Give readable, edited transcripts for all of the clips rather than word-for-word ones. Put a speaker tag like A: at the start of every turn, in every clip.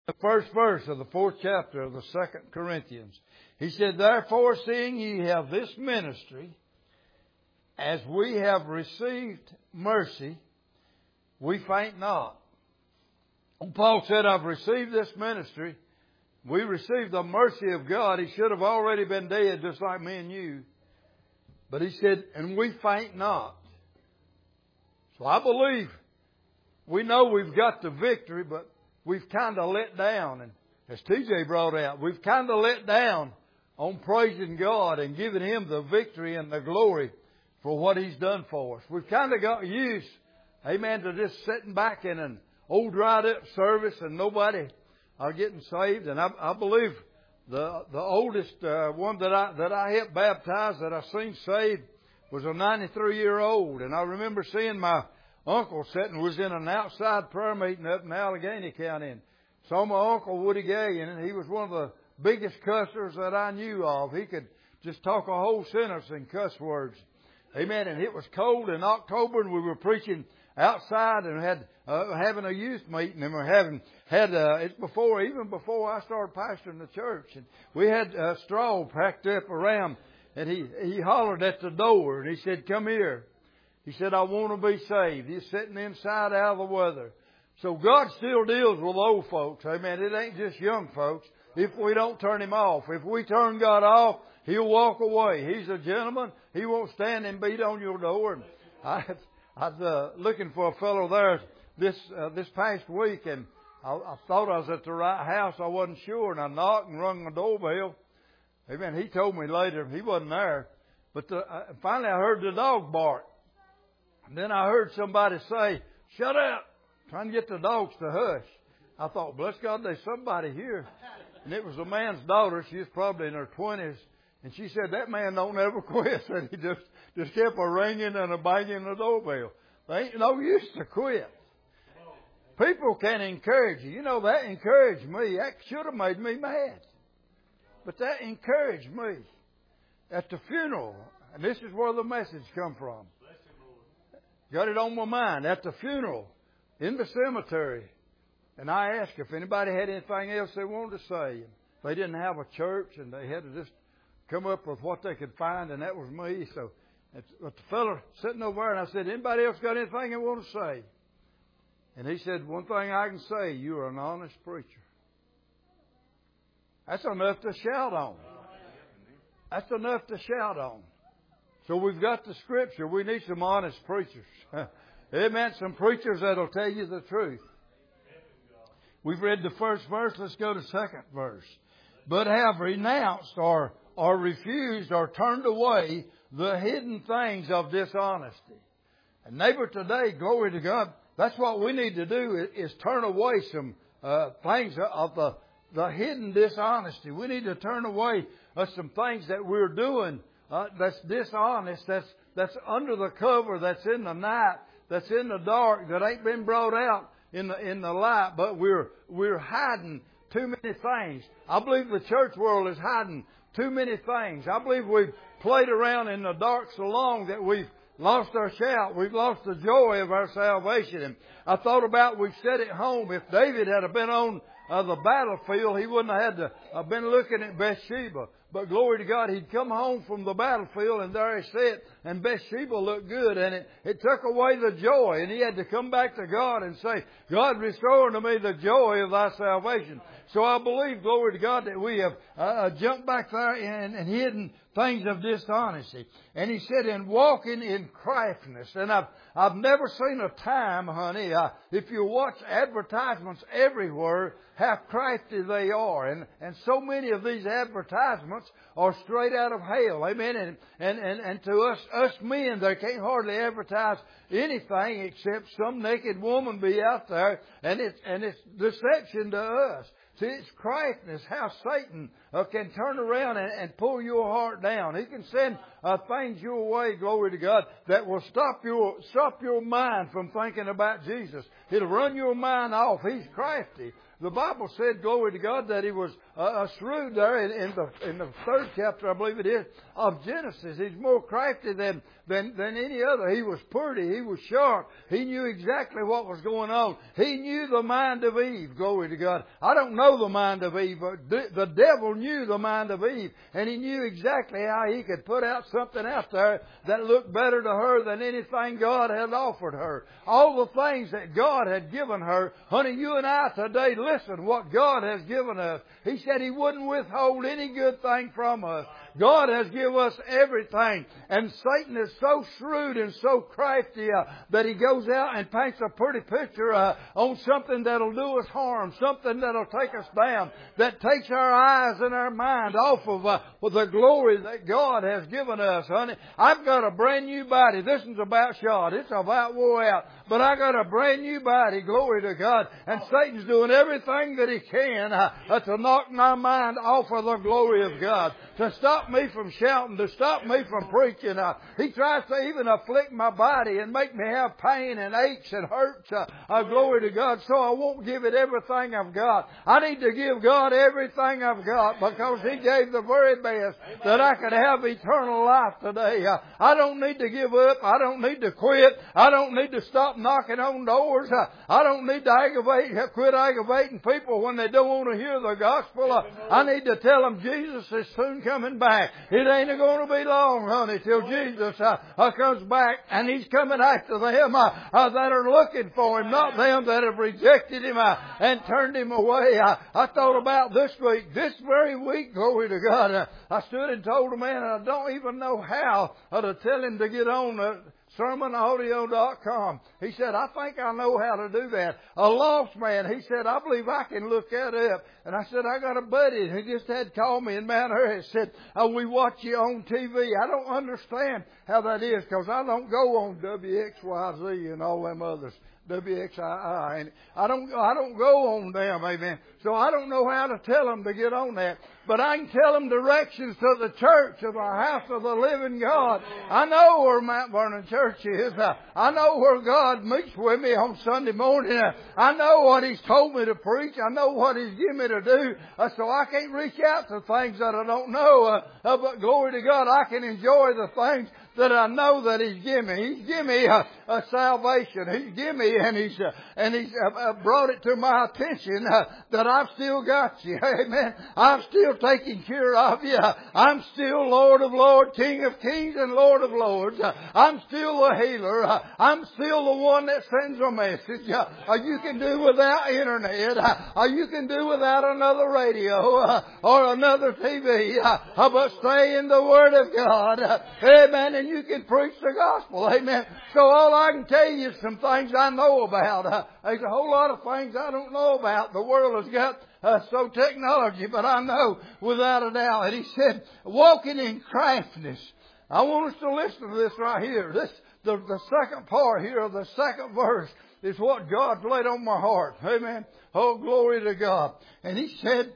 A: The first verse of the 4th chapter of the 2nd Corinthians. He said, "Therefore, seeing ye have this ministry, as we have received mercy, we faint not." And Paul said, "I've received this ministry." We received the mercy of God. He should have already been dead, just like me and you. But he said, "And we faint not." So I believe we know we've got the victory, but we've kind of let down. And as TJ brought out, we've kind of let down on praising God and giving Him the victory and the glory for what He's done for us. We've kind of got used, amen, to just sitting back in an old dried up service and nobody are getting saved. And I believe the oldest one that I helped baptize that I seen saved was a 93-year-old. And I remember seeing my uncle sitting, was in an outside prayer meeting up in Allegheny County, and saw my uncle Woody Gay, and he was one of the biggest cussers that I knew of. He could just talk a whole sentence in cuss words. Amen. And it was cold in October, and we were preaching outside and had having a youth meeting, and we're it's even before I started pastoring the church, and we had straw packed up around, and he hollered at the door, and he said, "Come here." He said, "I want to be saved." He's sitting inside out of the weather. So God still deals with old folks. Amen. It ain't just young folks. If we don't turn Him off. If we turn God off, He'll walk away. He's a gentleman. He won't stand and beat on your door. And I was looking for a fellow there this past week, and I thought I was at the right house. I wasn't sure, and I knocked and rung the doorbell. Amen. He told me later he wasn't there. But finally I heard the dog bark. And then I heard somebody say, "Shut up," trying to get the dogs to hush. I thought, bless God, there's somebody here. And it was a man's daughter. She was probably in her 20s. And she said, "That man don't ever quit." And he just kept a ringing and a banging the doorbell. There ain't no use to quit. People can encourage you. You know, that encouraged me. That should have made me mad. But that encouraged me. At the funeral, and this is where the message come from. Got it on my mind at the funeral in the cemetery. And I asked if anybody had anything else they wanted to say. They didn't have a church, and they had to just come up with what they could find, and that was me. So the fella sitting over there, and I said, "Anybody else got anything they want to say?" And he said, "One thing I can say, you're an honest preacher." That's enough to shout on. That's enough to shout on. So we've got the Scripture. We need some honest preachers. Amen. Some preachers that'll tell you the truth. We've read the first verse. Let's go to the second verse. "But have renounced or refused or turned away the hidden things of dishonesty." And neighbor, today, glory to God, that's what we need to do is turn away some things of the hidden dishonesty. We need to turn away some things that we're doing that's dishonest, that's under the cover, that's in the night, that's in the dark, that ain't been brought out in the light, but we're hiding too many things. I believe the church world is hiding too many things. I believe we've played around in the dark so long that we've lost our shout. We've lost the joy of our salvation. And I thought about, we've said at home, if David had been on the battlefield, he wouldn't have had to been looking at Bathsheba. But glory to God, he'd come home from the battlefield, and there he sat, and Bathsheba looked good, and it took away the joy, and he had to come back to God and say, "God, restore unto me the joy of thy salvation." So I believe, glory to God, that we have jumped back there and hidden things of dishonesty. And he said, "in walking in craftiness." And I've never seen a time, honey, if you watch advertisements everywhere, how crafty they are. And so many of these advertisements are straight out of hell. Amen. And to us men, they can't hardly advertise anything except some naked woman be out there, and it's deception to us. See, it's craftiness how Satan can turn around and pull your heart down. He can send things your way, glory to God, that will stop your mind from thinking about Jesus. It'll run your mind off. He's crafty. The Bible said, glory to God, that he was shrewd there in the 3rd chapter, I believe it is, of Genesis. He's more crafty than any other. He was pretty. He was sharp. He knew exactly what was going on. He knew the mind of Eve, glory to God. I don't know the mind of Eve, but the devil knew the mind of Eve, and he knew exactly how he could put out something out there that looked better to her than anything God had offered her. All the things that God had given her, honey, you and I today, listen, what God has given us. He said He wouldn't withhold any good thing from us. God has given us everything. And Satan is so shrewd and so crafty that he goes out and paints a pretty picture on something that'll do us harm, something that'll take us down, that takes our eyes and our mind off of the glory that God has given us, honey. I've got a brand new body. This is about shot. It's about wore out. But I got a brand new body, glory to God. And Satan's doing everything that he can to knock my mind off of the glory of God, to stop me from shouting, to stop me from preaching. He tries to even afflict my body and make me have pain and aches and hurts. Glory to God. So I won't give it everything I've got. I need to give God everything I've got because He gave the very best that I could have eternal life today. I don't need to give up. I don't need to quit. I don't need to stop knocking on doors. I don't need to quit aggravating people when they don't want to hear the gospel. I need to tell them Jesus is soon coming back. It ain't going to be long, honey, till Jesus comes back, and He's coming after them that are looking for Him, not them that have rejected Him and turned Him away. I thought about this very week, glory to God. I stood and told a man, and I don't even know how to tell him to get on sermonaudio.com. He said, I think I know how to do that. A lost man, he said, I believe I can look that up. And I said, I got a buddy, and he just had called me in Mount Airy and said, we watch you on TV. I don't understand how that is because I don't go on WXYZ and all them others. WXII. And I don't go on them, amen. So I don't know how to tell them to get on that. But I can tell them directions to the church of the house of the living God. I know where Mount Vernon Church is. I know where God meets with me on Sunday morning. I know what He's told me to preach. I know what He's given me to do. So I can't reach out to things that I don't know. But glory to God, I can enjoy the things that I know that He's given me. He's given me a salvation. He's given me, and He's brought it to my attention that I've still got you. Amen. I'm still taking care of you. I'm still Lord of Lords, King of Kings, and Lord of Lords. I'm still the healer. I'm still the one that sends a message. You can do without internet. You can do without another radio or another TV. But stay in the Word of God. Amen. And you can preach the gospel. Amen. So all I can tell you is some things I know about. There's a whole lot of things I don't know about. The world has got so technology, but I know without a doubt. And he said, walking in craftiness. I want us to listen to this right here. The second part here of the second verse is what God's laid on my heart. Amen. Oh, glory to God. And he said,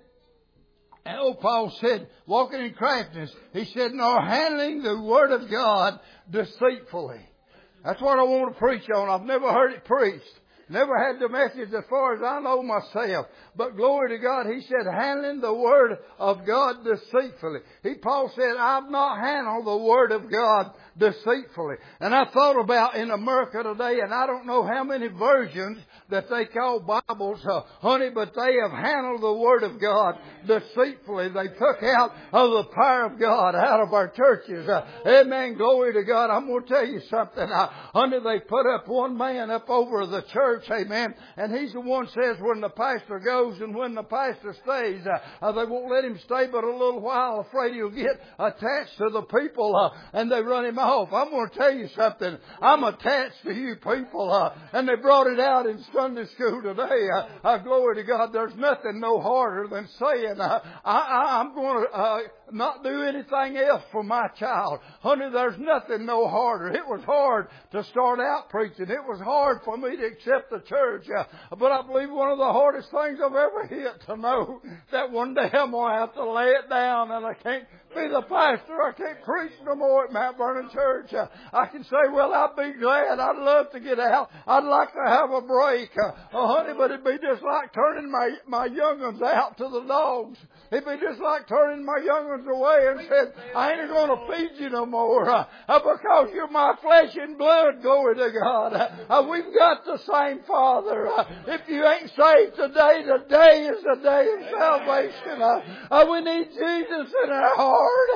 A: Paul said, walking in craftiness, he said, nor handling the Word of God deceitfully. That's what I want to preach on. I've never heard it preached. Never had the message as far as I know myself. But glory to God, he said, handling the Word of God deceitfully. Paul said, I've not handled the Word of God deceitfully. And I thought about in America today, and I don't know how many versions that they call Bibles, honey, but they have handled the Word of God deceitfully. They took out of the power of God out of our churches. Amen. Glory to God. I'm going to tell you something. Honey, they put up one man up over the church. Amen. And he's the one says when the pastor goes and when the pastor stays, they won't let him stay but a little while, afraid he'll get attached to the people and they run him off. I'm going to tell you something. I'm attached to you people. And they brought it out in Sunday school today. Glory to God. There's nothing no harder than saying, I'm going to not do anything else for my child. Honey, there's nothing no harder. It was hard to start out preaching. It was hard for me to accept left the church. But I believe one of the hardest things I've ever hit to know that one day I'm going to have to lay it down and I can't be the pastor. I can't preach no more at Mount Vernon Church. I can say, well, I'd be glad. I'd love to get out. I'd like to have a break. Honey, but it'd be just like turning my young ones out to the dogs. It'd be just like turning my young ones away and said, I ain't going to feed you no more because you're my flesh and blood. Glory to God. We've got the same Father. If you ain't saved today, today is the day of salvation. We need Jesus in our heart.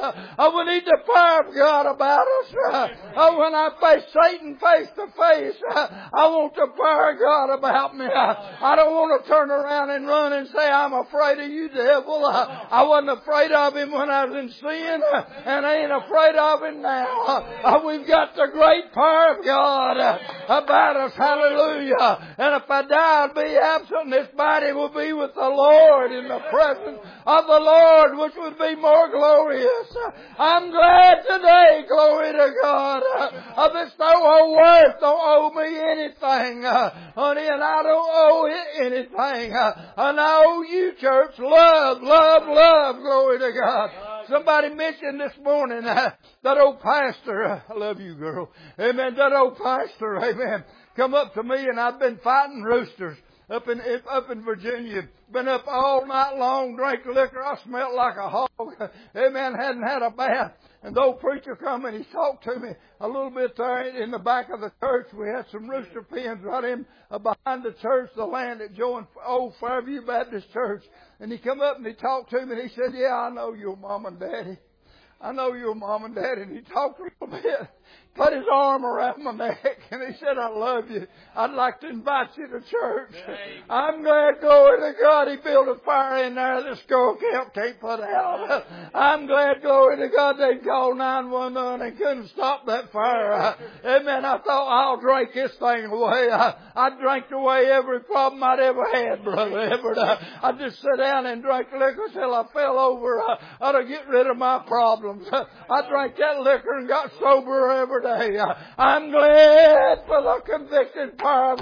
A: We need the fire of God about us. When I face Satan face to face, I want the fire of God about me. I don't want to turn around and run and say, I'm afraid of you, devil. I wasn't afraid of him when I was in sin, and I ain't afraid of him now. We've got the great power of God about us. Hallelujah. And if I die, I'll be absent. This body will be with the Lord in the presence of the Lord, which would be more glorious. I'm glad today, glory to God. This whole earth don't owe me anything, honey, and I don't owe it anything. And I owe you, church, love, love, love, glory to God. Somebody mentioned this morning that old pastor, I love you, girl, amen, that old pastor, amen, come up to me, and I've been fighting roosters up in Virginia. Been up all night long, drank liquor. I smelled like a hog. Amen. Hadn't had a bath. And the old preacher come and he talked to me a little bit there in the back of the church. We had some rooster pens right in behind the church, the land that joined old Fairview Baptist Church. And he come up and he talked to me and he said, yeah, I know your mom and daddy. I know your mom and daddy. And he talked a little bit. Put his arm around my neck and he said, I love you. I'd like to invite you to church. I'm glad, glory to God, he built a fire in there that Skull Camp can't put out. I'm glad, glory to God, they called 911 and couldn't stop that fire. Amen. I thought, I'll drink this thing away. I drank away every problem I'd ever had, Brother Everett. I just sat down and drank liquor till I fell over. I'd get rid of my problems. I drank that liquor and got sober every day. I'm glad for the convicting power of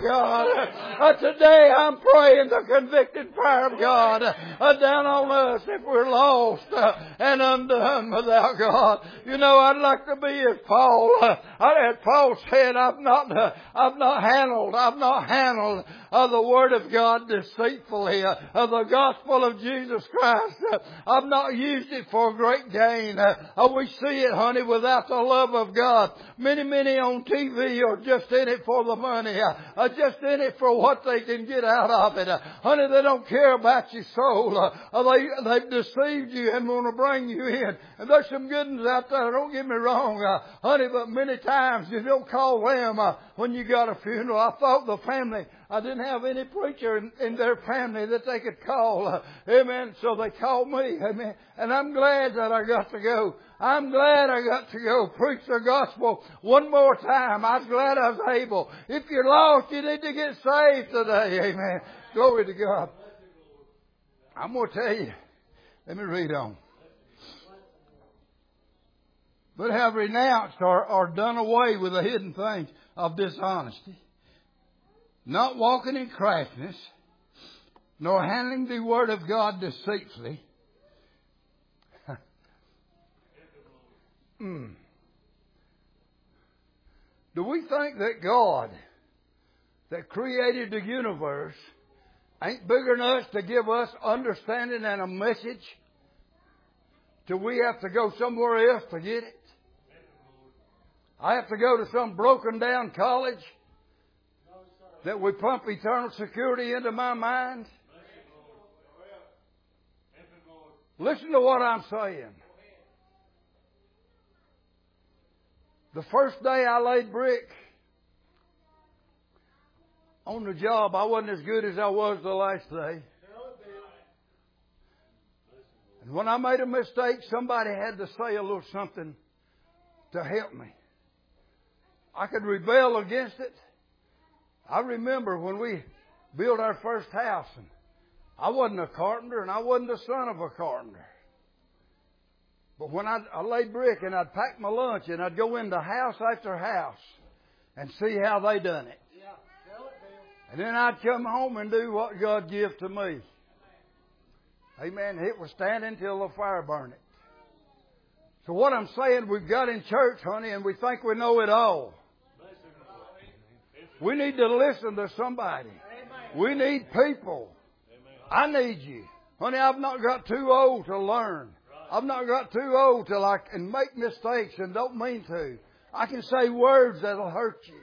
A: God. Today I'm praying the convicting power of God down on us if we're lost and undone without God. You know, I'd like to be as Paul. As Paul said, I've not handled the Word of God deceitfully. The gospel of Jesus Christ. I've not used it for great gain. We see it, honey, without the love of God. Many on TV are just in it for the money. Just in it for what they can get out of it. Honey, they don't care about your soul. They've deceived you and want to bring you in. And there's some good ones out there, don't get me wrong. Honey, but many times you don't call them when you got a funeral. I thought the family, I didn't have any preacher in their family that they could call. Amen. So they called me. Amen. And I'm glad that I got to go. I'm glad I got to go preach the gospel one more time. I'm glad I was able. If you're lost, you need to get saved today. Amen. Glory to God. I'm going to tell you. Let me read on. But have renounced or done away with the hidden things of dishonesty, not walking in craftiness, nor handling the word of God deceitfully. Do we think that God, that created the universe, ain't bigger than us to give us understanding and a message? Do we have to go somewhere else to get it? I have to go to some broken down college that we pump eternal security into my mind? Listen to what I'm saying. The first day I laid brick on the job, I wasn't as good as I was the last day. And when I made a mistake, somebody had to say a little something to help me. I could rebel against it. I remember when we built our first house, and I wasn't a carpenter and I wasn't the son of a carpenter. But when I laid brick and I'd pack my lunch and I'd go into house after house and see how they done it. And then I'd come home and do what God gave to me. Amen. It was standing till the fire burned it. So what I'm saying, we've got in church, honey, and we think we know it all. We need to listen to somebody. We need people. I need you. Honey, I've not got too old to learn. I've not got too old till I can make mistakes and don't mean to. I can say words that'll hurt you.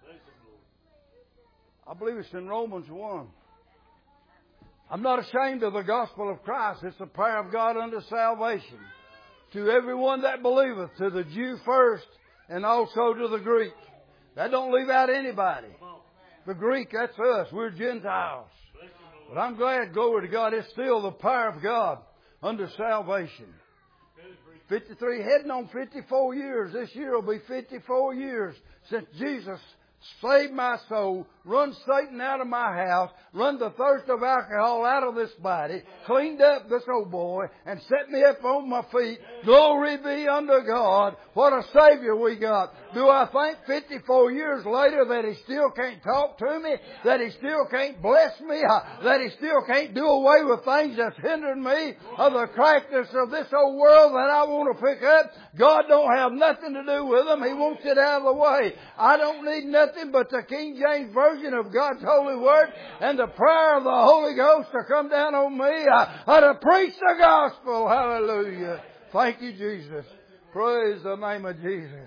A: I believe it's in Romans 1. I'm not ashamed of the gospel of Christ. It's the power of God unto salvation. To everyone that believeth, to the Jew first, and also to the Greek. That don't leave out anybody. The Greek, that's us. We're Gentiles. But I'm glad, glory to God, it's still the power of God unto salvation. 53, heading on 54 years. This year will be 54 years since Jesus saved my soul, run Satan out of my house, run the thirst of alcohol out of this body, cleaned up this old boy, and set me up on my feet. Glory be unto God. What a Savior we got. Do I think 54 years later that He still can't talk to me? That He still can't bless me? That He still can't do away with things that's hindering me of the crackness of this old world that I want to pick up? God don't have nothing to do with them. He wants it out of the way. I don't need nothing but the King James Version of God's holy word and the prayer of the Holy Ghost to come down on me to preach the gospel. Hallelujah. Thank you, Jesus. Praise the name of Jesus.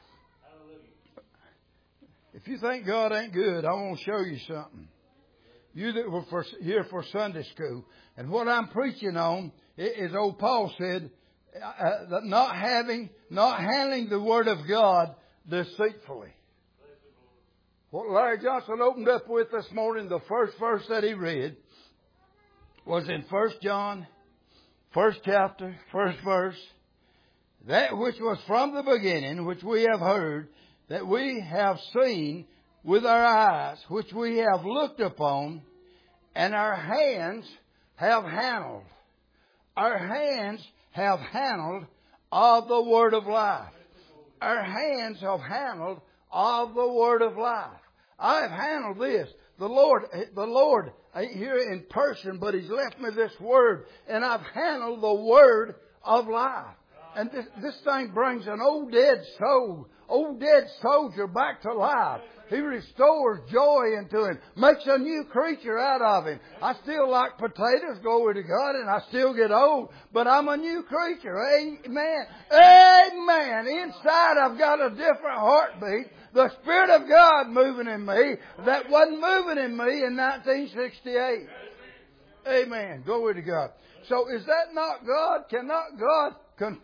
A: If you think God ain't good, I want to show you something. You that were here for Sunday school. And what I'm preaching on is old Paul said, not handling the Word of God deceitfully. What Larry Johnson opened up with this morning, the first verse that he read, was in 1 John, 1st chapter, 1st verse. That which was from the beginning, which we have heard, that we have seen with our eyes, which we have looked upon, and our hands have handled. Our hands have handled of the Word of life. Our hands have handled of the Word of life. I've handled this. The Lord ain't here in person, but He's left me this Word, and I've handled the Word of life. And this thing brings an old dead soldier back to life. He restores joy into him, makes a new creature out of him. I still like potatoes, glory to God, and I still get old, but I'm a new creature. Amen. Amen. Inside I've got a different heartbeat. The Spirit of God moving in me that wasn't moving in me in 1968. Amen. Glory to God. So is that not God? Cannot God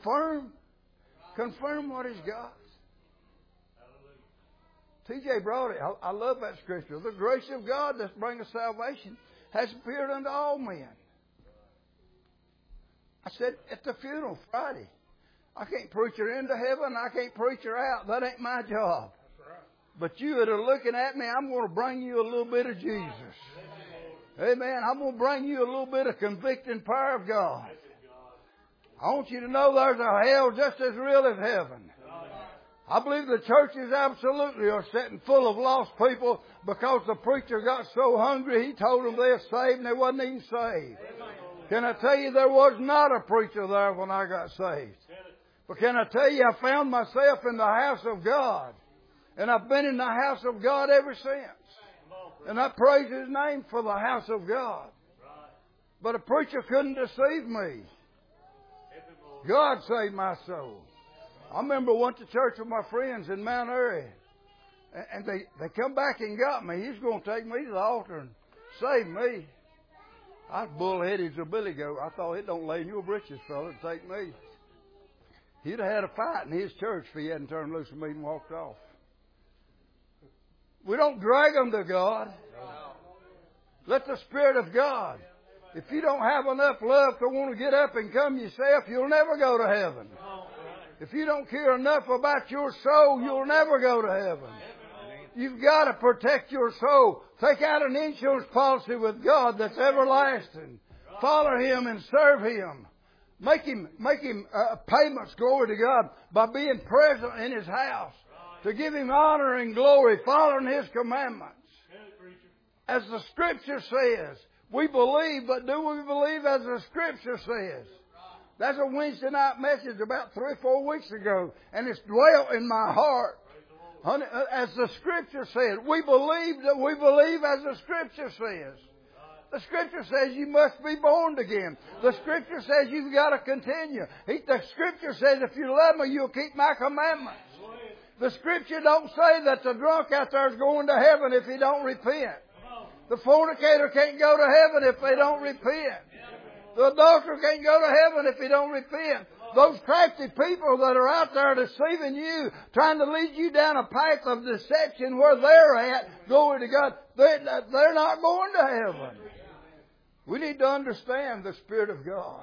A: confirm what He's got? T.J. brought it. I love that scripture. The grace of God that bringeth salvation has appeared unto all men. I said at the funeral Friday, I can't preach her into heaven. I can't preach her out. That ain't my job. But you that are looking at me, I'm going to bring you a little bit of Jesus. Amen. I'm going to bring you a little bit of convicting power of God. I want you to know there's a hell just as real as heaven. I believe the churches absolutely are sitting full of lost people because the preacher got so hungry he told them they're saved and they wasn't even saved. Can I tell you there was not a preacher there when I got saved? But can I tell you I found myself in the house of God. And I've been in the house of God ever since. And I praise His name for the house of God. But a preacher couldn't deceive me. God saved my soul. I remember I went to church with my friends in Mount Airy. And they come back and got me. He's going to take me to the altar and save me. I was bullheaded as a billy goat. I thought it don't lay in your britches, fella, to take me. He'd have had a fight in his church if he hadn't turned loose of me and walked off. We don't drag them to God. Let the Spirit of God. If you don't have enough love to want to get up and come yourself, you'll never go to heaven. If you don't care enough about your soul, you'll never go to heaven. You've got to protect your soul. Take out an insurance policy with God that's everlasting. Follow Him and serve Him. Make Him payments, glory to God, by being present in His house. To give Him honor and glory, following His commandments. as the Scripture says. We believe, but do we believe as the Scripture says? That's a Wednesday night message about 3 or 4 weeks ago, and it's dwelt in my heart. As the Scripture says, we believe as the Scripture says. The Scripture says you must be born again. The Scripture says you've got to continue. The Scripture says if you love me, you'll keep my commandments. The Scripture don't say that the drunk out there is going to heaven if he don't repent. The fornicator can't go to heaven if they don't repent. The adulterer can't go to heaven if he don't repent. Those crafty people that are out there deceiving you, trying to lead you down a path of deception where they're at, glory to God, they're not going to heaven. We need to understand the Spirit of God.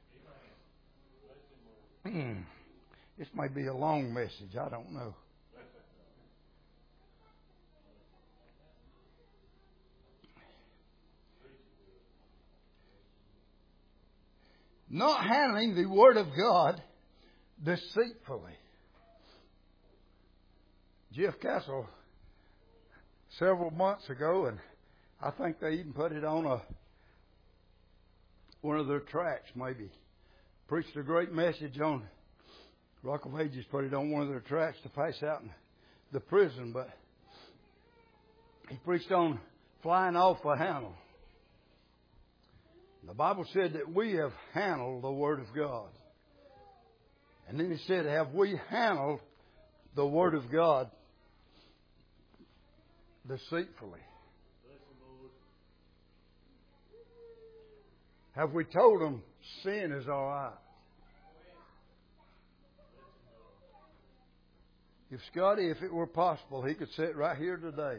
A: This may be a long message. I don't know. Not handling the Word of God deceitfully. Jeff Castle, several months ago, and I think they even put it on one of their tracks, maybe, preached a great message on, Rock of Ages put it on one of their tracks to pass out in the prison, but he preached on flying off a handle. The Bible said that we have handled the Word of God. And then he said, have we handled the Word of God deceitfully? Have we told them sin is all right? If Scotty, if it were possible, he could sit right here today.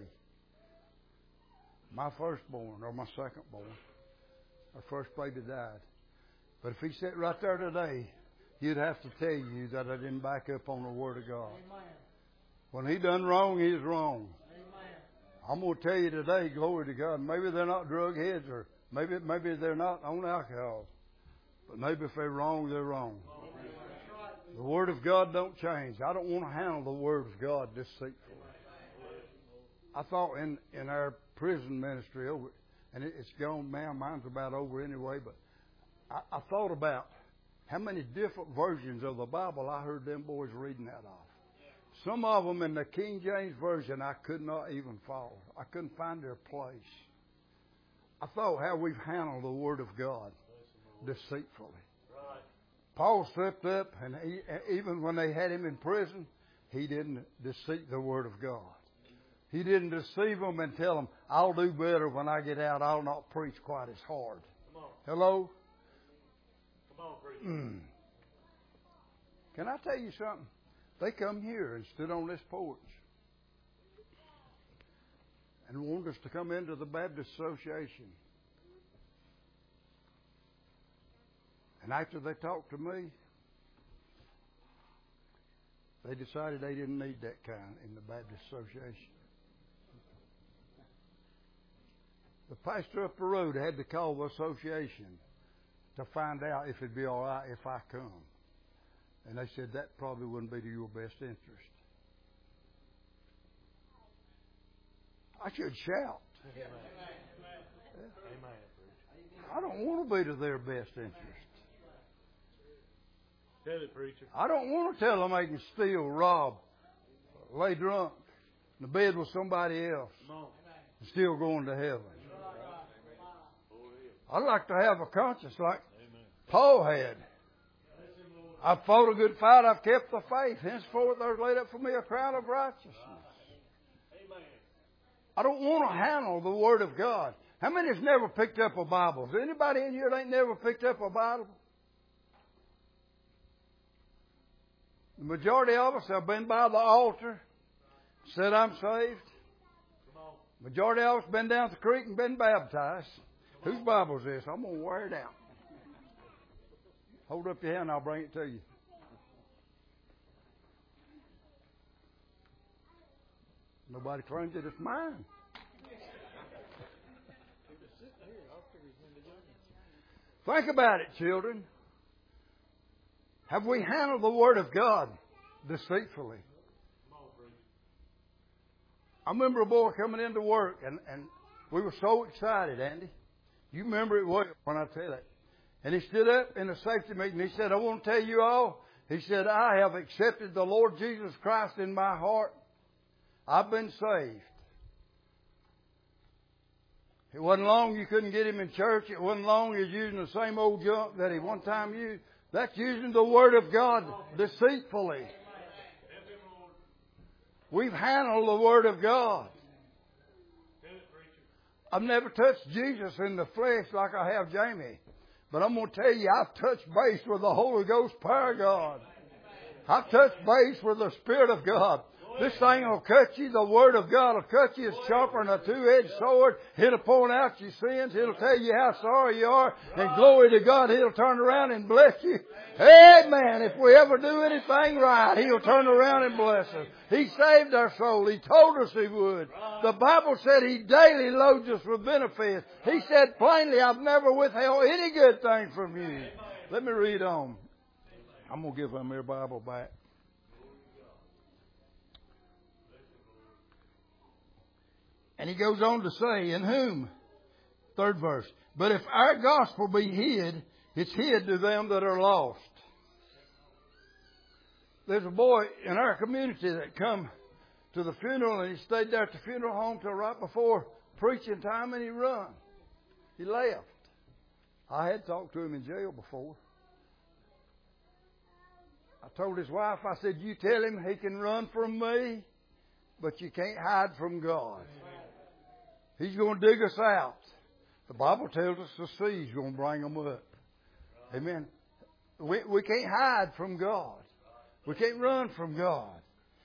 A: My firstborn or my secondborn. Our first baby died. But if he sat right there today, he'd have to tell you that I didn't back up on the Word of God. Amen. When he done wrong, he's wrong. Amen. I'm going to tell you today, glory to God, maybe they're not drug heads or maybe they're not on alcohol. But maybe if they're wrong, they're wrong. The Word of God don't change. I don't want to handle the Word of God deceitfully. I thought in our prison ministry over, and it's gone now. Mine's about over anyway. But I thought about how many different versions of the Bible I heard them boys reading out of. Some of them in the King James Version I could not even follow. I couldn't find their place. I thought how we've handled the Word of God deceitfully. Paul slipped up, and even when they had him in prison, he didn't deceive the Word of God. He didn't deceive them and tell them, I'll do better when I get out. I'll not preach quite as hard. Come on. Hello? Come on, preacher. Can I tell you something? They come here and stood on this porch and wanted us to come into the Baptist Association. And after they talked to me, they decided they didn't need that kind in the Baptist Association. The pastor up the road had to call the association to find out if it'd be all right if I come. And they said that probably wouldn't be to your best interest. I should shout. Amen. I don't want to be to their best interest.
B: Tell it, preacher.
A: I don't want to tell them they can steal, rob, lay drunk in the bed with somebody else and still going to heaven. I'd like to have a conscience like Paul had. I've fought a good fight. I've kept the faith. Henceforth there's laid up for me a crown of righteousness. I don't want to handle the Word of God. How many has never picked up a Bible? Is there anybody in here that ain't never picked up a Bible? The majority of us have been by the altar, said I'm saved. Majority of us have been down at the creek and been baptized. Whose Bible is this? I'm going to wear it out. Hold up your hand and I'll bring it to you. Nobody claims it. It's mine. Think about it, children. Have we handled the Word of God deceitfully? I remember a boy coming into work, and We were so excited, Andy. You remember it well when I tell it. And he stood up in a safety meeting. He said, I want to tell you all. He said, I have accepted the Lord Jesus Christ in my heart. I've been saved. It wasn't long you couldn't get him in church. It wasn't long he was using the same old junk that he one time used. That's using the Word of God deceitfully. We've handled the Word of God. I've never touched Jesus in the flesh like I have Jamie. But I'm going to tell you, I've touched base with the Holy Ghost power of God. I've touched base with the Spirit of God. This thing will cut you. The Word of God will cut you. It's sharper than a two-edged sword. It'll point out your sins. It'll tell you how sorry you are. And glory to God, He'll turn around and bless you. Amen. If we ever do anything right, He'll turn around and bless us. He saved our soul. He told us He would. The Bible said He daily loads us with benefits. He said plainly, I've never withheld any good thing from you. Let me read on. I'm going to give them their Bible back. And he goes on to say, in whom? Third verse. But if our gospel be hid, it's hid to them that are lost. There's a boy in our community that come to the funeral, and he stayed there at the funeral home till right before preaching time, and he run. He left. I had talked to him in jail before. I told his wife, I said, you tell him he can run from me, but you can't hide from God. He's going to dig us out. The Bible tells us the sea's going to bring them up. Amen. We can't hide from God. We can't run from God.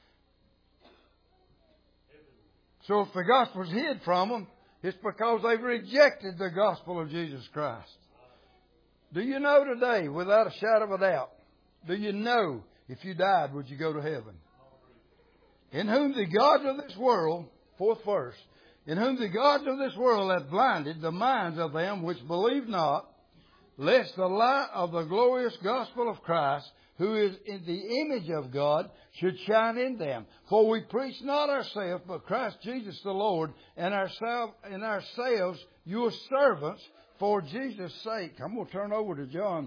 A: So if the gospel's hid from them, it's because they've rejected the gospel of Jesus Christ. Do you know today, without a shadow of a doubt, do you know if you died, would you go to heaven? In whom the gods of this world, fourth verse, in whom the gods of this world have blinded the minds of them which believe not, lest the light of the glorious gospel of Christ, who is in the image of God, should shine in them. For we preach not ourselves, but Christ Jesus the Lord, and ourselves your servants for Jesus' sake. I'm going to turn over to John.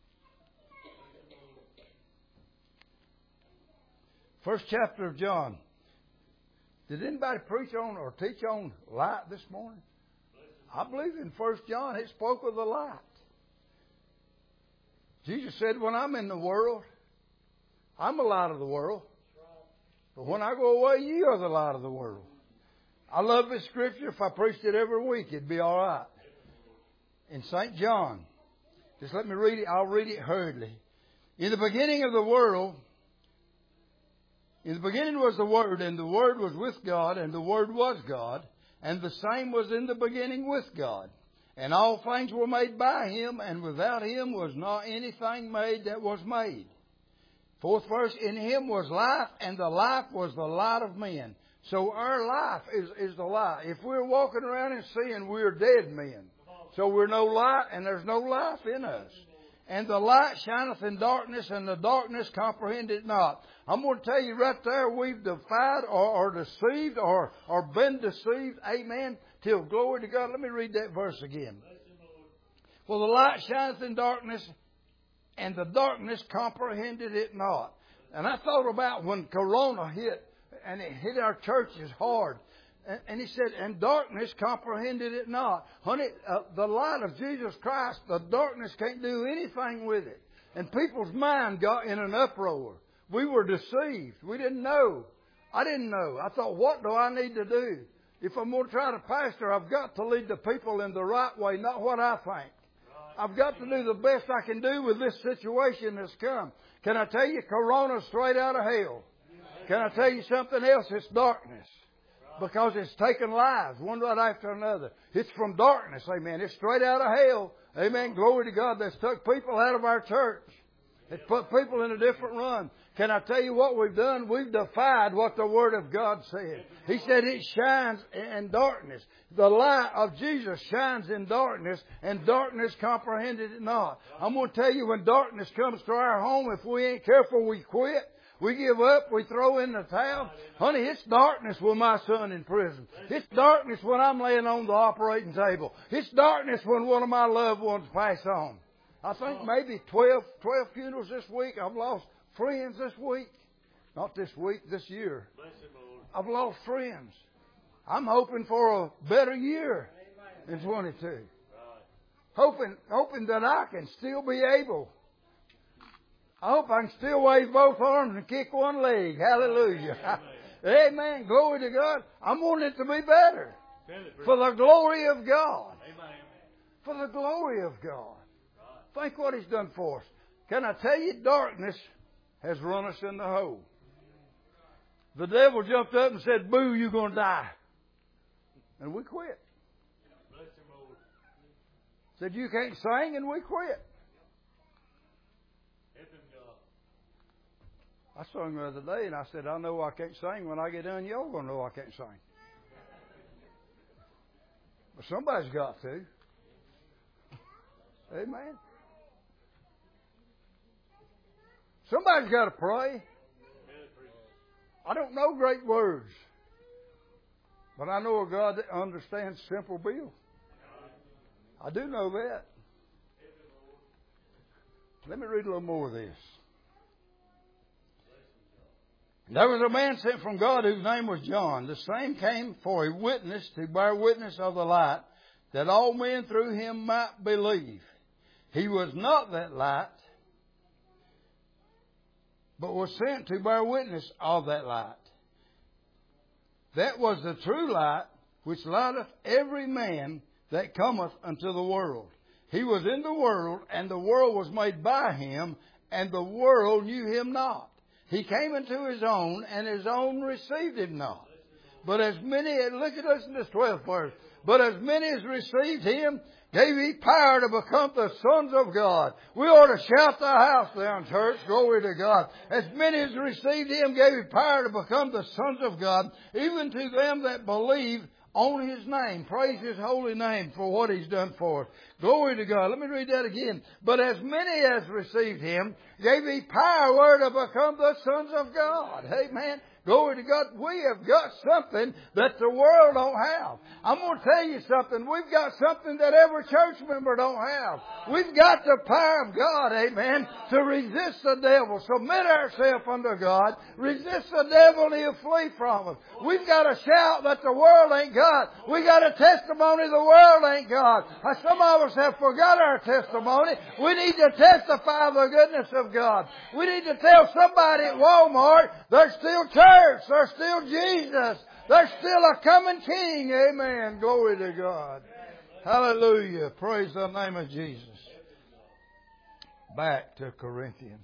A: First chapter of John. Did anybody preach on or teach on light this morning? I believe in 1 John it spoke of the light. Jesus said, when I'm in the world, I'm the light of the world. But when I go away, you are the light of the world. I love this scripture. If I preached it every week, it'd be all right. In St. John, just let me read it. I'll read it hurriedly. In the beginning of the world, in the beginning was the Word, and the Word was with God, and the Word was God, and the same was in the beginning with God. And all things were made by Him, and without Him was not anything made that was made. Fourth verse, in Him was life, and the life was the light of men. So our life is the light. If we're walking around in sin, we're dead men. So we're no light, and there's no life in us. And the light shineth in darkness, and the darkness comprehended not. I'm going to tell you right there, we've defied or deceived or been deceived. Amen. Till glory to God. Let me read that verse again. For the light shineth in darkness, and the darkness comprehended it not. And I thought about when Corona hit, and it hit our churches hard. And he said, and darkness comprehended it not. Honey, the light of Jesus Christ, the darkness can't do anything with it. And people's mind got in an uproar. We were deceived. We didn't know. I didn't know. I thought, what do I need to do? If I'm going to try to pastor, I've got to lead the people in the right way, not what I think. I've got to do the best I can do with this situation that's come. Can I tell you, Corona's straight out of hell. Can I tell you something else? It's darkness. Because it's taken lives, one right after another. It's from darkness, amen. It's straight out of hell, amen. Glory to God. That's took people out of our church. It's put people in a different run. Can I tell you what we've done? We've defied what the Word of God said. He said it shines in darkness. The light of Jesus shines in darkness, and darkness comprehended it not. I'm going to tell you, when darkness comes to our home, if we ain't careful, we quit. We give up. We throw in the towel. Honey, it's darkness with my son in prison. It's darkness when I'm laying on the operating table. It's darkness when one of my loved ones pass on. I think maybe 12 funerals this week. I've lost friends this week. Not this week, this year. I've lost friends. I'm hoping for a better year in 22. Hoping that I can still be able. I hope I can still wave both arms and kick one leg. Hallelujah. Amen. Glory to God. I'm wanting it to be better. For the glory of God. For the glory of God. Think what He's done for us. Can I tell you, darkness has run us in the hole. The devil jumped up and said, "Boo, you're going to die." And we quit. Said, "You can't sing," and we quit. I sung the other day and I said, "I know I can't sing. When I get done, y'all going to know I can't sing." But somebody's got to. Amen. Somebody's got to pray. I don't know great words. But I know a God that understands simple bills. I do know that. Let me read a little more of this. There was a man sent from God whose name was John. The same came for a witness to bear witness of the light, that all men through him might believe. He was not that light, but was sent to bear witness of that light. That was the true light, which lighteth every man that cometh unto the world. He was in the world, and the world was made by him, and the world knew him not. He came into his own, and his own received him not. But as many, look at us in this 12th verse. But as many as received him, gave he power to become the sons of God. We ought to shout the house down, church. Glory to God. As many as received him, gave he power to become the sons of God, even to them that believe on His name. Praise His holy name for what He's done for us. Glory to God. Let me read that again. But as many as received Him, gave He power to become the sons of God. Amen. Glory to God. We have got something that the world don't have. I'm going to tell you something. We've got something that every church member don't have. We've got the power of God, amen, to resist the devil. Submit ourselves unto God. Resist the devil and he'll flee from us. We've got to shout that the world ain't God. We got a testimony the world ain't God. Some of us have forgot our testimony. We need to testify the goodness of God. We need to tell somebody at Walmart there's still church. There's still Jesus. There's still a coming King. Amen. Glory to God. Hallelujah. Praise the name of Jesus. Back to Corinthians.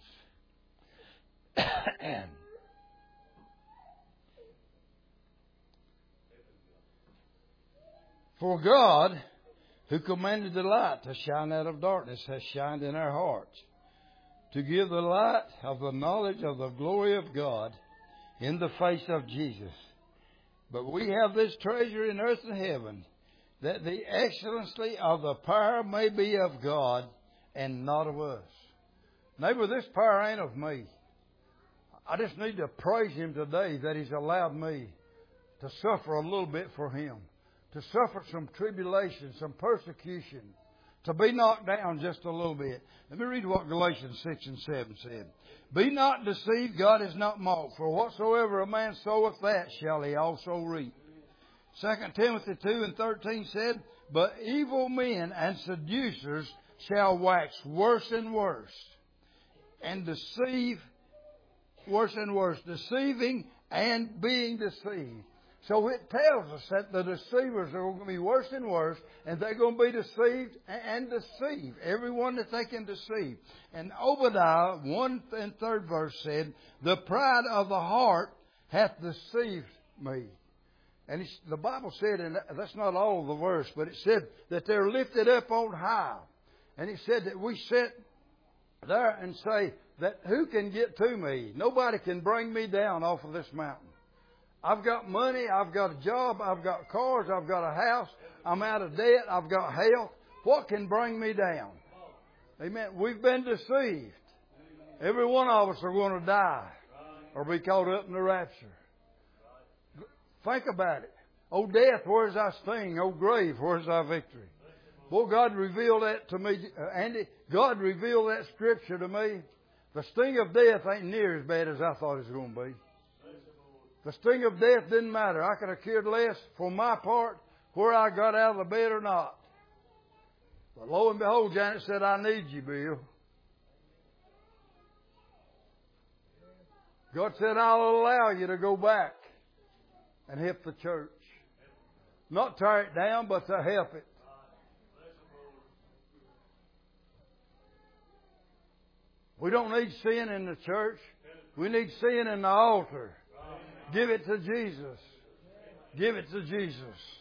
A: For God, who commanded the light to shine out of darkness, has shined in our hearts, to give the light of the knowledge of the glory of God in the face of Jesus. But we have this treasure in earth and heaven, that the excellency of the power may be of God and not of us. Neighbor, this power ain't of me. I just need to praise Him today that He's allowed me to suffer a little bit for Him, to suffer some tribulation, some persecution, to be knocked down just a little bit. Let me read what Galatians 6 and 7 said. Be not deceived, God is not mocked. For whatsoever a man soweth, that shall he also reap. 2 Timothy 2 and 13 said, But evil men and seducers shall wax worse and worse, and deceive worse and worse, deceiving and being deceived. So it tells us that the deceivers are going to be worse and worse, and they're going to be deceived and deceive everyone that they can deceive. And Obadiah 1 and 3rd verse said, The pride of the heart hath deceived me. And the Bible said, and that's not all of the verse, but it said that they're lifted up on high. And it said that we sit there and say that who can get to me? Nobody can bring me down off of this mountain. I've got money, I've got a job, I've got cars, I've got a house, I'm out of debt, I've got health. What can bring me down? Amen. We've been deceived. Every one of us are going to die. or be caught up in the rapture. Think about it. O death, where's thy sting? O grave, where's thy victory? Boy, God revealed that to me, Andy. God revealed that scripture to me. The sting of death ain't near as bad as I thought it was going to be. The sting of death didn't matter. I could have cared less for my part where I got out of the bed or not. But lo and behold, Janet said, I need you, Bill. God said, I'll allow you to go back and help the church. Not tear it down, but to help it. We don't need sin in the church. We need sin in the altar. Give it to Jesus. Give it to Jesus.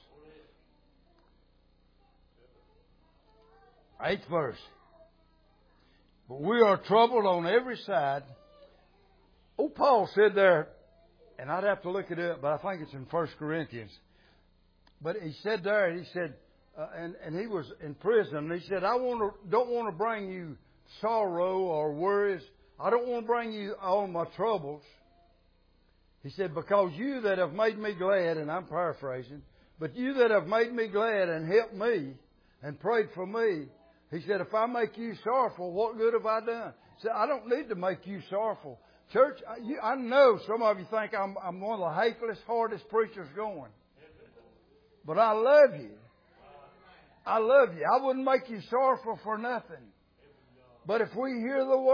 A: 8th verse. But we are troubled on every side. Oh, Paul said there, and I'd have to look it up, but I think it's in 1 Corinthians. But he said there, and he was in prison, and he said, don't want to bring you sorrow or worries. I don't want to bring you all my troubles. He said, because you that have made me glad, and I'm paraphrasing, but you that have made me glad and helped me and prayed for me, he said, if I make you sorrowful, what good have I done? He said, I don't need to make you sorrowful. Church, I know some of you think I'm one of the hatefulest, hardest preachers going. But I love you. I love you. I wouldn't make you sorrowful for nothing. But if we hear the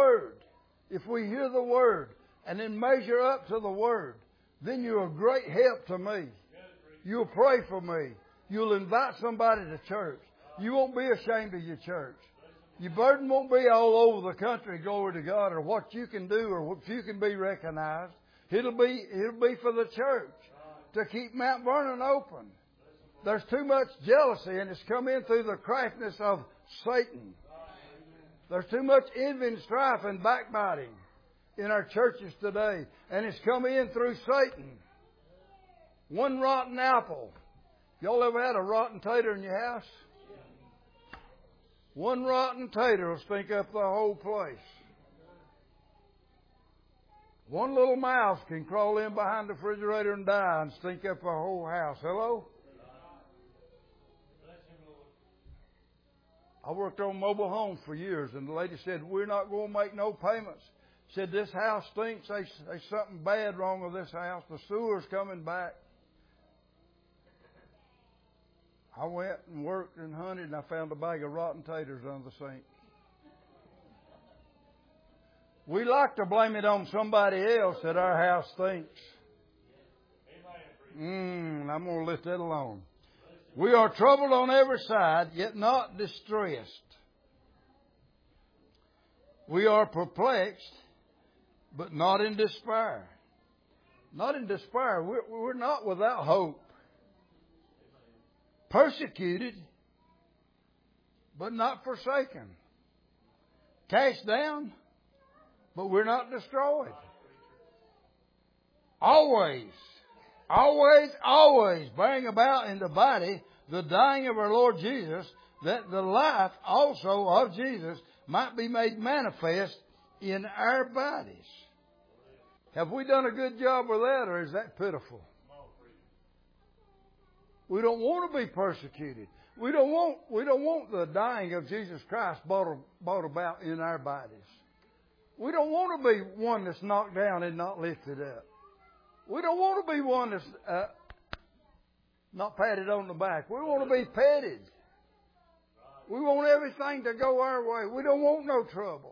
A: Word, and then measure up to the Word, then you're a great help to me. You'll pray for me. You'll invite somebody to church. You won't be ashamed of your church. Your burden won't be all over the country, glory to God, or what you can do or if you can be recognized. It'll be for the church to keep Mount Vernon open. There's too much jealousy, and it's come in through the craftiness of Satan. There's too much envy and strife and backbiting in our churches today, and it's come in through Satan. One rotten apple. Y'all ever had a rotten tater in your house? One rotten tater will stink up the whole place. One little mouse can crawl in behind the refrigerator and die and stink up the whole house. Hello? I worked on mobile homes for years, and the lady said, we're not going to make no payments. Said, this house stinks. There's something bad wrong with this house. The sewer's coming back. I went and worked and hunted, and I found a bag of rotten taters under the sink. We like to blame it on somebody else that our house stinks. I'm going to let that alone. We are troubled on every side, yet not distressed. We are perplexed, but not in despair. Not in despair. We're not without hope. Persecuted, but not forsaken. Cast down, but we're not destroyed. Always bearing about in the body the dying of our Lord Jesus, that the life also of Jesus might be made manifest in our bodies. Have we done a good job with that, or is that pitiful? We don't want to be persecuted. We don't want the dying of Jesus Christ brought about in our bodies. We don't want to be one that's knocked down and not lifted up. We don't want to be one that's not patted on the back. We want to be petted. We want everything to go our way. We don't want no trouble.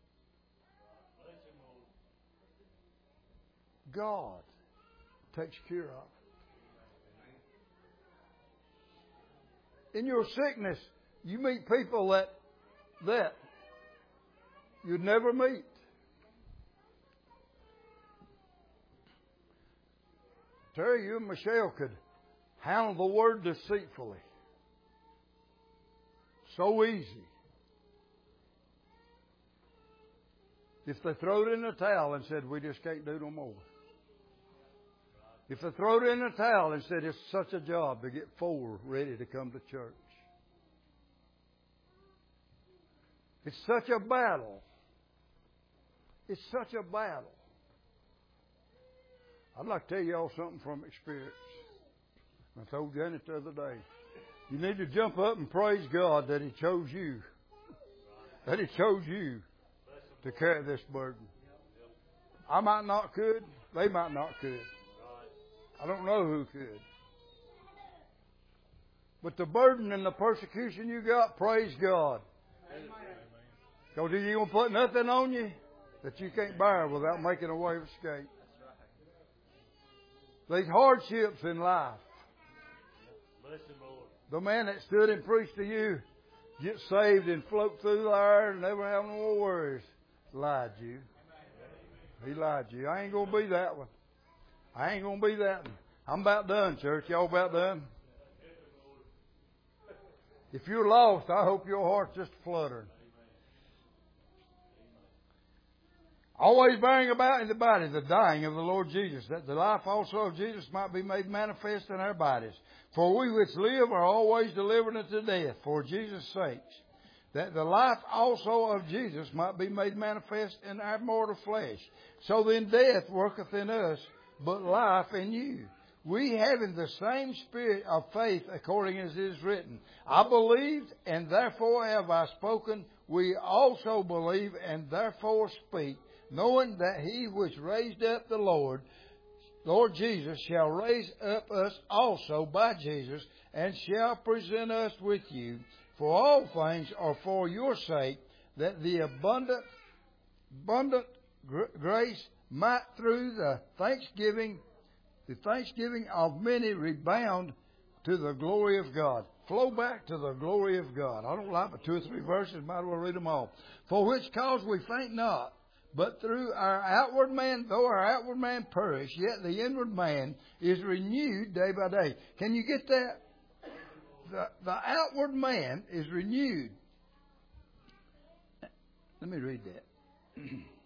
A: God takes care of. In your sickness, you meet people that you'd never meet. Terry, you and Michelle could handle the word deceitfully. So easy. If they throw it in the towel and said, we just can't do no more. If they throw it in the towel and said, it's such a job to get 4 ready to come to church. It's such a battle. It's such a battle I'd like to tell y'all something from experience. I told Janet the other day. You need to jump up and praise God that He chose you. That He chose you to carry this burden. I might not could. They might not could. I don't know who could. But the burden and the persecution you got, praise God. Because He ain't going to put nothing on you that you can't bear without making a way of escape. These hardships in life. The man that stood and preached to you, get saved and float through there and never have no more worries, lied you. He lied to you. I ain't going to be that one. I ain't going to be that one. I'm about done, church. Y'all about done? If you're lost, I hope your heart's just fluttering. Always bearing about in the body the dying of the Lord Jesus, that the life also of Jesus might be made manifest in our bodies. For we which live are always delivered unto death for Jesus' sakes, that the life also of Jesus might be made manifest in our mortal flesh. So then death worketh in us, but life in you. We having the same spirit of faith, according as it is written, I believed, and therefore have I spoken. We also believe, and therefore speak, knowing that He which raised up the Lord Jesus, shall raise up us also by Jesus, and shall present us with you. For all things are for your sake, that the abundant grace might through the thanksgiving of many rebound to the glory of God. Flow back to the glory of God. I don't like but 2 or 3 verses, might as well read them all. For which cause we faint not, but through our outward man, though our outward man perish, yet the inward man is renewed day by day. Can you get that? The outward man is renewed. Let me read that.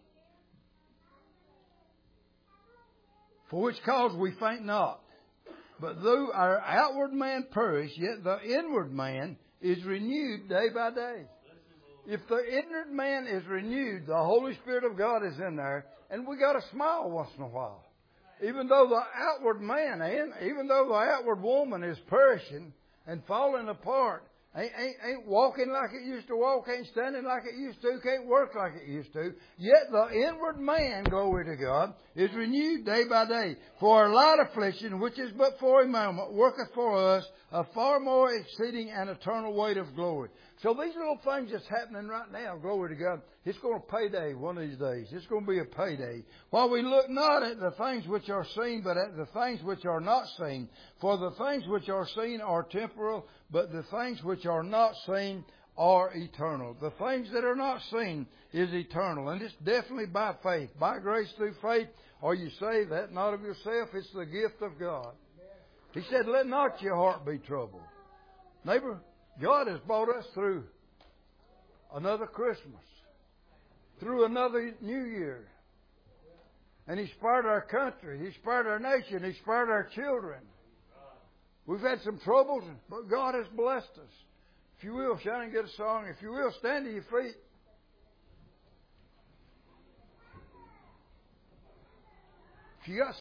A: For which cause we faint not. But though our outward man perish, yet the inward man is renewed day by day. If the inward man is renewed, the Holy Spirit of God is in there, and we got to smile once in a while. Even though the outward man, even though the outward woman is perishing and falling apart, ain't walking like it used to walk, ain't standing like it used to, can't work like it used to. Yet the inward man, glory to God, is renewed day by day. For our light affliction, which is but for a moment, worketh for us a far more exceeding and eternal weight of glory. So these little things that's happening right now, glory to God, it's going to payday one of these days. It's going to be a payday. While we look not at the things which are seen, but at the things which are not seen. For the things which are seen are temporal, but the things which are not seen are eternal. The things that are not seen is eternal. And it's definitely by faith. By grace through faith are you saved, that not of yourself, it's the gift of God. He said, let not your heart be troubled. Neighbor, God has brought us through another Christmas, through another New Year. And He spared our country. He spared our nation. He spared our children. We've had some troubles, but God has blessed us. If you will, Shannon, get a song. If you will, stand to your feet. If you got